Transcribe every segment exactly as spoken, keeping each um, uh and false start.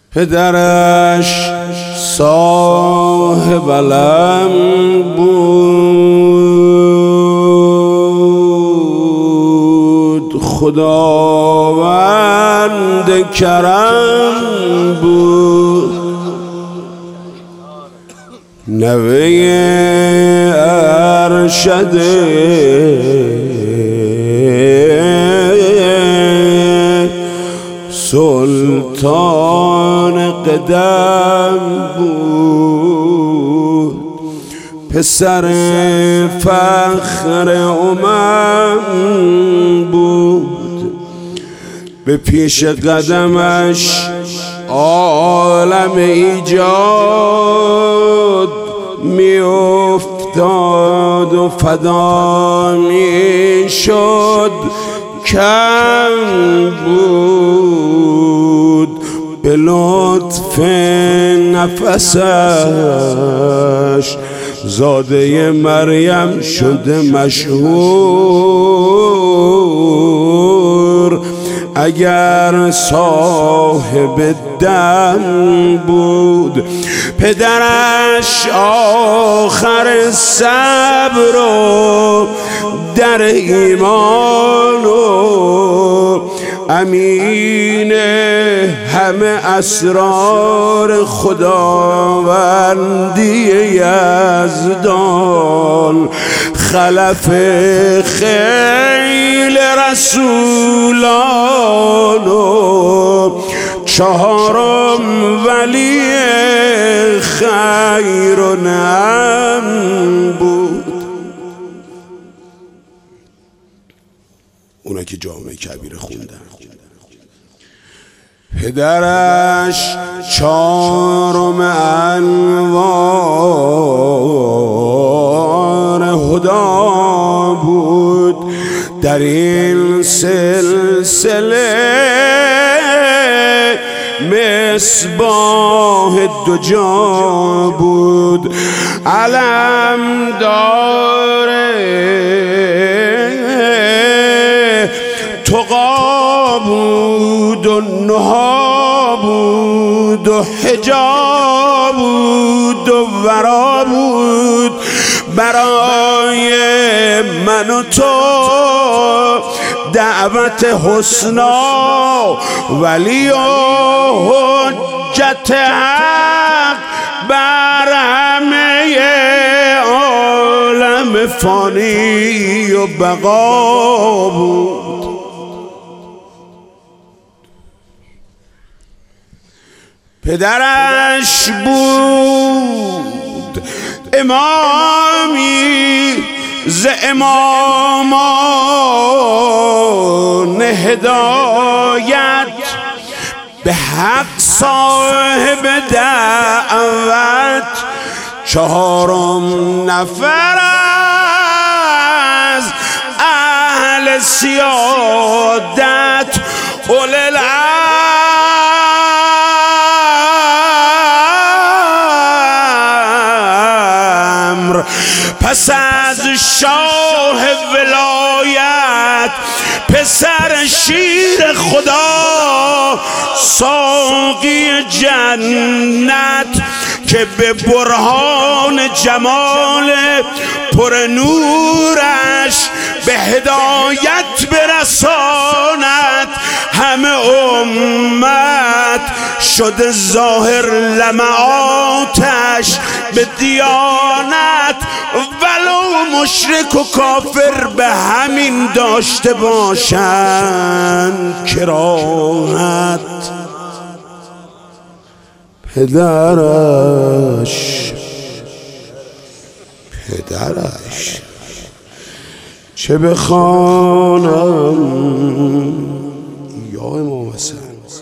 پدرش صاحب علم بود، خداوند کرم بود، نوه ارشد سلطان قدم بود، پسر فخر امم بود، به پیش قدمش عالم ایجاد می افتاد و فدا می شد، کم بود به لطف نفسش، زاده مریم شده مشهور، اگر صاحب دم بود. پدرش آخر صبر و در ایمان و امین همه اسرار خداوندی یزدان، خلف خیل رسولان و چهارم ولی خیر و نعم بود. اونا که جامعه کبیر خوندن. پدرش چهارم انوار هدا بود، در این سلسله مصباح دو جا بود، علم داره تقا بود و نها بود و حجاب بود و ورا بود، برای من و تو دعوت حسنا ولی و حجت حق بر همه عالم فانی و بقا بود. پدرش بود امامی ز امامان هدایت، به حق صاحب دعوت، چهارم نفر از اهل سیادت، اولي الامر، پس از شاه ولایت، پسر شیر خدا، ساقی جنت، که به برهان جمال پر نورش به هدایت برساند همه امت، شده ظاهر لمعاتش به دیانت، ولو مشرک و کافر به همین داشته باشند کراهت. پدرش پدرش چه بخوانم یا امام حسین،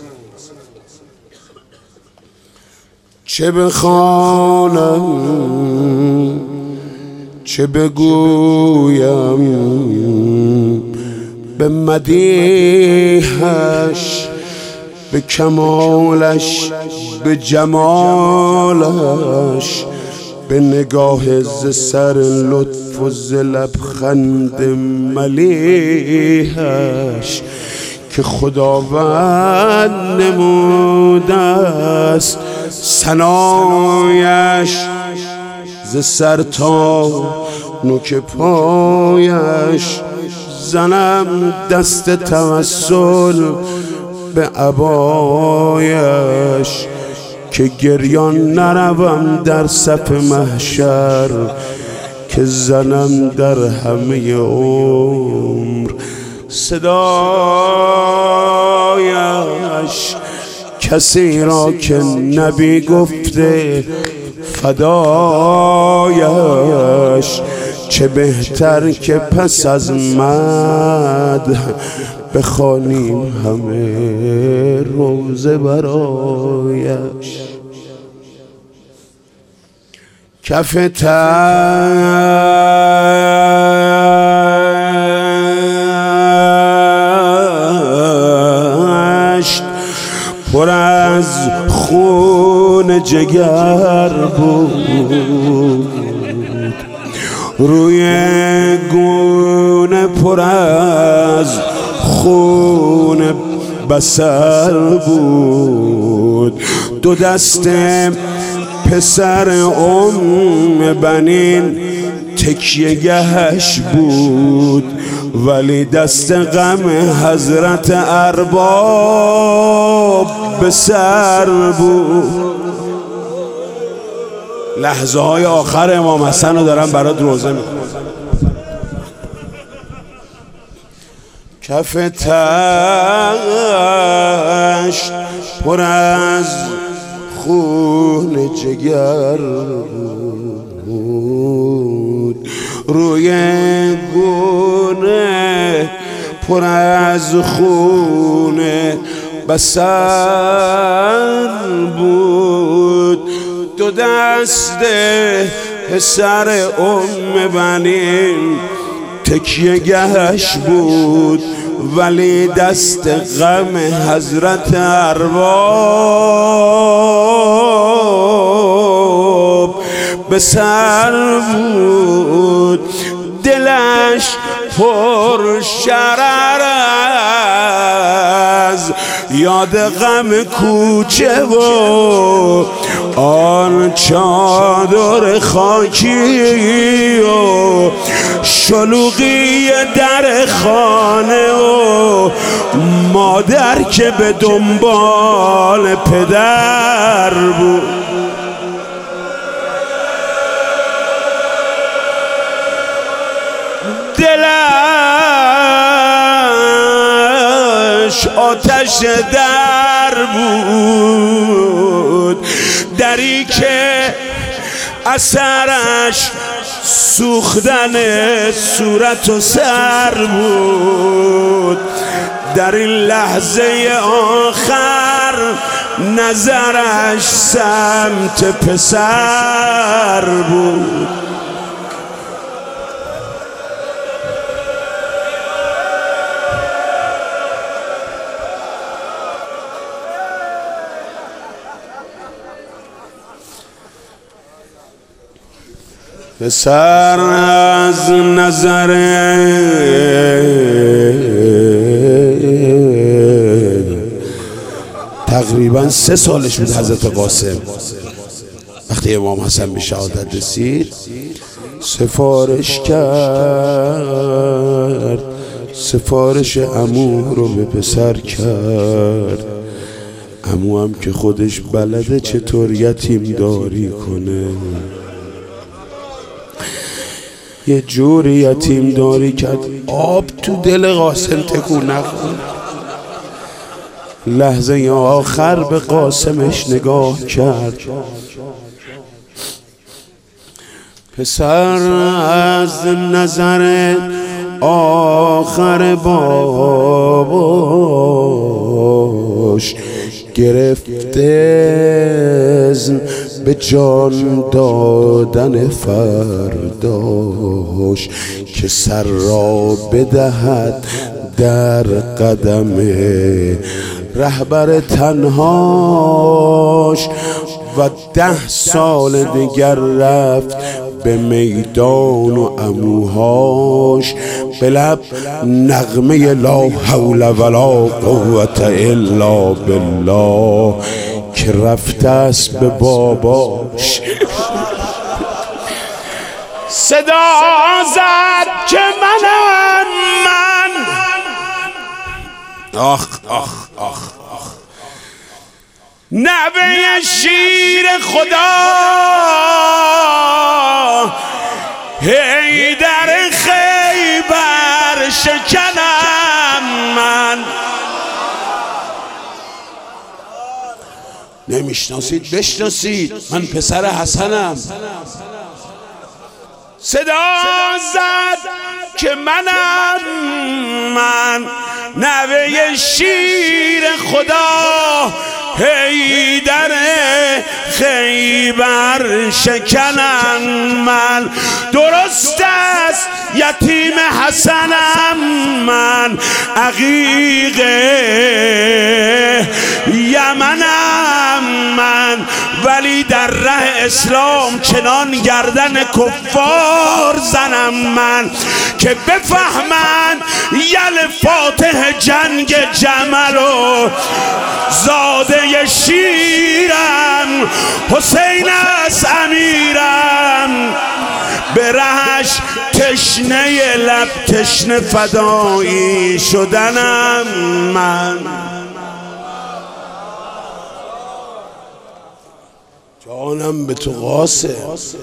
چه بخوانم چه بگویم، به مدیحش، به کمالش، به جمالش، به نگاه ز سر لطف و ز لبخند ملیحش، که خداوند نموده است ثنایش ز سر تا نوک پایش. زنم دست توسل به عبایش که گریان نروم در صف محشر، که زنم در همه عمر صدایش. کسی را که نبی گفته فدایش، چه بهتر که پس از مدح بخوانیم همه روزه برایش. کف تشت پر از خون جگر بود، روی گونه پر از خون بصر بود. دو دست پسر ام بنین تکیه گهش بود، ولی دست غم حضرت ارباب به سر بود. لحظه های آخر امام حسن رو دارم برات روزه میکنم. کف تشت پر از خون جگر بود، روی گونه پر از خون بصر بود. دو دست پسر ام بنین تکیه گهش بود، ولی دست غم حضرت ارباب به سر بود. دلش پر شرر از یاد غم کوچه و آن چادر خاکی و شلوغی در خانه و مادر که به دنبال پدر بود. دلش آتش در بود، دری که اثرش سوختن صورت و سر بود. در این لحظه آخر نظرش سمت پسر بود. پسر از نظر تقریبا سه سالش بود حضرت قاسم وقتی امام حسن به شهادت رسید سفارش کرد، سفارش عمو رو به پسر کرد. عمو هم که خودش بلده چطور یتیم داری کنه، یه جوری یتیم داری کرد آب تو دل قاسم تکون نخورد. لحظه آخر به قاسمش نگاه کرد. پسر از نظر آخر باباش گرفته به جان دادن فرداش، که سر را بدهد در قدم رهبر تنهاش و ده سال دیگر رفت به میدان و عموهاش به لب نغمه لا حول ولا قوت الا بالله که رفته است به باباش. صدا زد که منم من، آخ آخ آخ آخ، نوه شیر خدا حیدر خیبر شکنم من. نمیشناسید بشناسید، من پسر حسنم. صدا زد که منم من، نوه شیر خدا حیدر خیبر شکنم من. درست است یتیم حسنم من، عقیق یمنم من، ولی در ره اسلام چنان گردن کفار زنم من که بفهمند یل فاتح جنگ جمل و زاده شیرم حسین است امیرم. به رهش تشنه لب تشنه فدایی شدنم من. جانم به تو قاسه.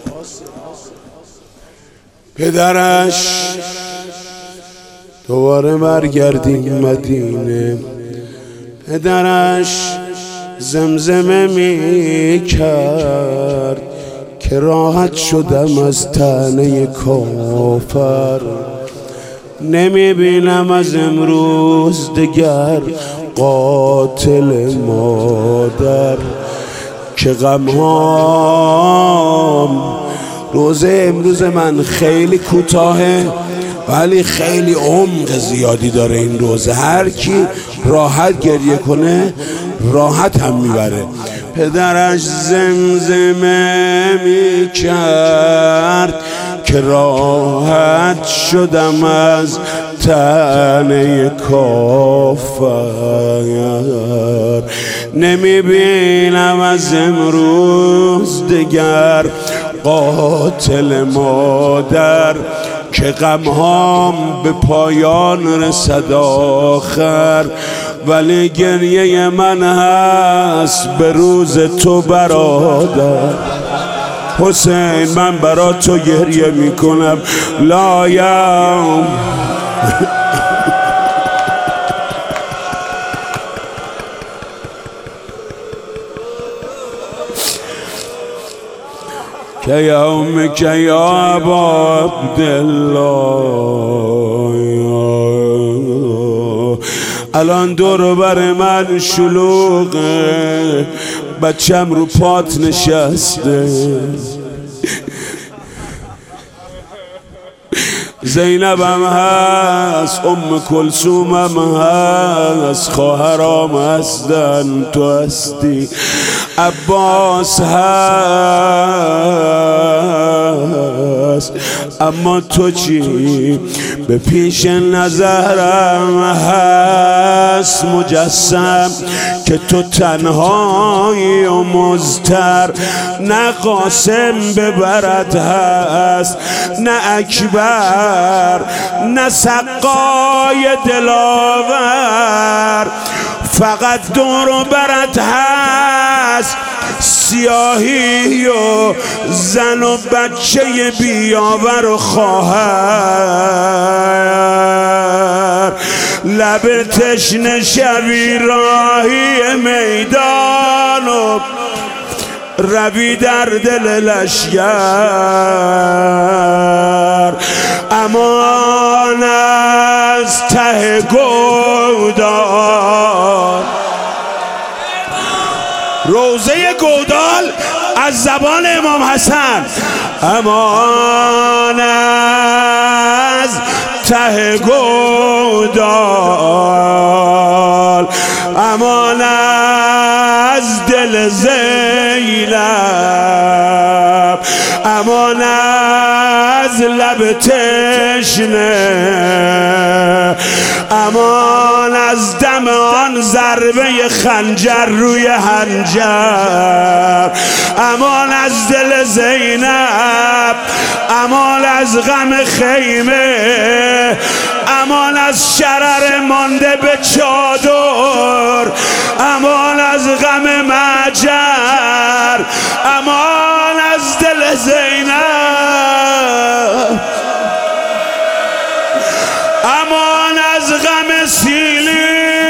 پدرش دوباره برگردیم مدینه، پدرش زمزمه می کرد که راحت شدم از طعنه کافر، نمی بینم از امروز دگر قاتل مادر که غمهام. روزه امروز من خیلی کوتاهه ولی خیلی عمق زیادی داره این روزه. هر کی راحت گریه کنه راحت هم میبره. پدرش زمزمه میکرد که راحت شدم از طعنه کافر، نمیبینم از امروز دگر قاتل مادر که غمهام به پایان رسد آخر، ولی گریه من هست به روز تو برادر. حسین من برا تو گریه میکنم لایم. که یوم که یا ابا عبدالله، الان دور بر من شلوغه، بچم رو پات نشسته، زینبم هست، ام کلثومم هست، خواهرام هستن تو هستی، عباس هست، اما تو چی؟ به پیش نظرم هست مجسم که تو تنهایی و مضطر، نه قاسم ببرد هست نه اکبر نه سقای دلاور، فقط دور و برت هست سیاهی و زن و بچه بیاور و خواهر، لب تشنه شبی راهی میدان و روی در دل لشگر، امان از ته گودال. روزه گودال از زبان امام حسن، امان از ته گودال، امان از دل زینب، امان از لب تشنه، امان از دم آن ضربه خنجر روی حنجر، امان از دل زینب، امان از غم خیمه، امان از شرر مانده به چادر، امان از غم مجر، امان از دل زینب، امان از غم سیلی،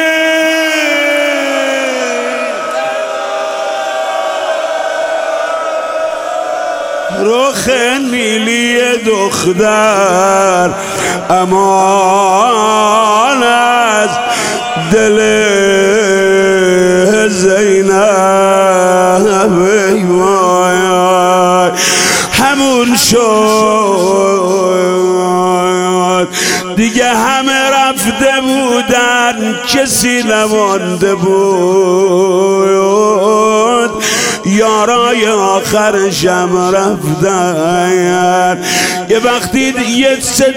رخ نیلی دختر، امان از دل زینب. ای وای همون شد دیگه، همه رفته بودن کسی نمانده بود، یارای آخرشم رفتن. یه وقتی یه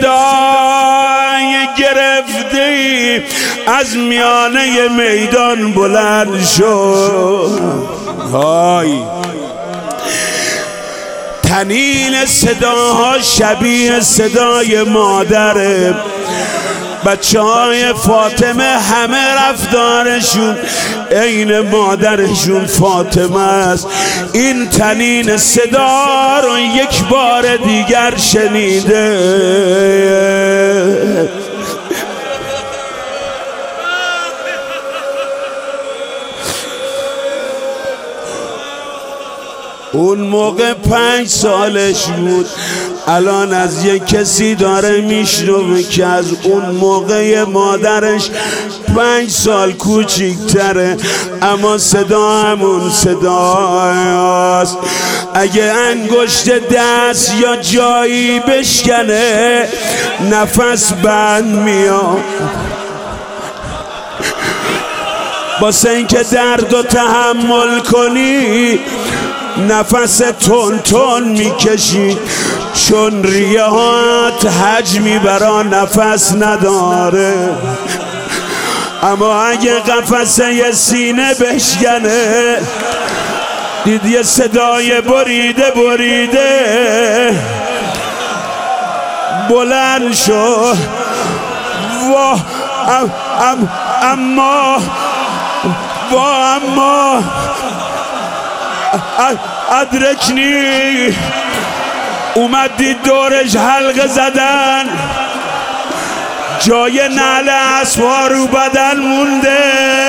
صدای گرفتی از میانه میدان بلند شد، های تنین صداها شبیه صدای مادره. بچه های فاطمه همه رفتارشون عین مادرشون فاطمه است. این تنین صدا رو یک بار دیگر شنیده. اون موقع پنج سالش بود، الان از یک کسی داره میشنوه که از اون موقع مادرش پنج سال کوچیکتره، اما صدا همون صداست. اگه انگشت دست یا جایی بشکنه نفس بند میاد، واسه اینکه درد و تحمل کنی نفس تون تون میکشی، چون ریه هات حجمی برا نفس نداره. اما اگه قفسه سینه بشکنه دید یه صدای بریده بریده بلند شد. واه ام ام اما واه اما ادرکنی، اومد دید دورش حلقه زدن، جای نعل اسب‌ها رو بدن مونده،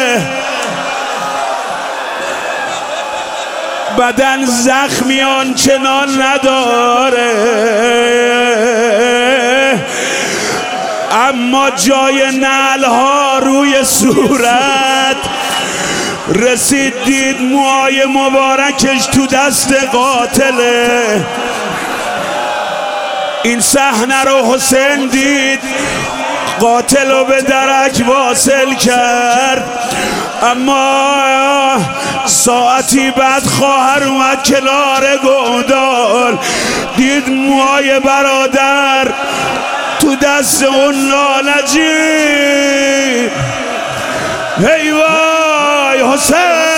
بدن زخمی آنچنان نداره، اما جای نعل‌ها روی صورت رسید. دید موهای مبارکش تو دست قاتله. این صحنه رو حسین دید، قاتل رو به درک واصل کرد. اما ساعتی بعد خواهر اومد کنار گودال، دید موهای برادر تو دست اون لالجی. ای وای حسین